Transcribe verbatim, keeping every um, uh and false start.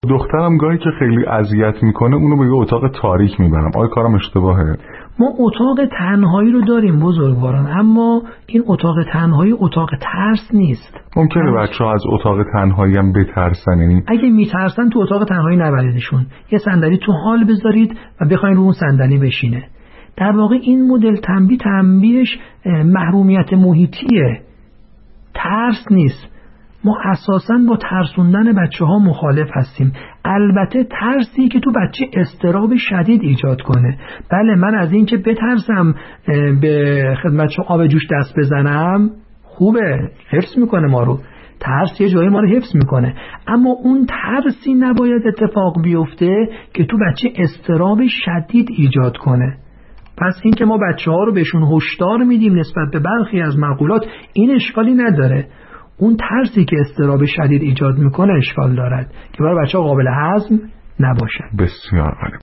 دخترم گاهی که خیلی اذیت میکنه اونو به یه اتاق تاریک میبرم. آیا کارم اشتباهه؟ ما اتاق تنهایی رو داریم بزرگواران، اما این اتاق تنهایی اتاق ترس نیست. ممکنه بچه‌ها از اتاق تنهایی هم بترسن، یعنی اگه میترسن تو اتاق تنهایی نبریدشون، یه صندلی تو حال بذارید و بخواین رو اون صندلی بشینه. در واقع این مدل تنبیه تنبیهش محرومیت محیطیه، ترس نیست. ما اساساً با ترسوندن بچه ها مخالف هستیم. البته ترسی که تو بچه اضطراب شدید ایجاد کنه. بله، من از این که بترسم به خدمتشو آب جوش دست بزنم خوبه، حفظ میکنه ما رو، ترس یه جایی ما رو حفظ میکنه، اما اون ترسی نباید اتفاق بیفته که تو بچه اضطراب شدید ایجاد کنه. پس این که ما بچه ها رو بهشون هشدار میدیم نسبت به برخی از مقولات، این اشکالی نداره. اون ترسی که اضطراب شدید ایجاد میکنه اشکال دارد که برای بچه ها قابل هضم نباشه. بسیار عالی.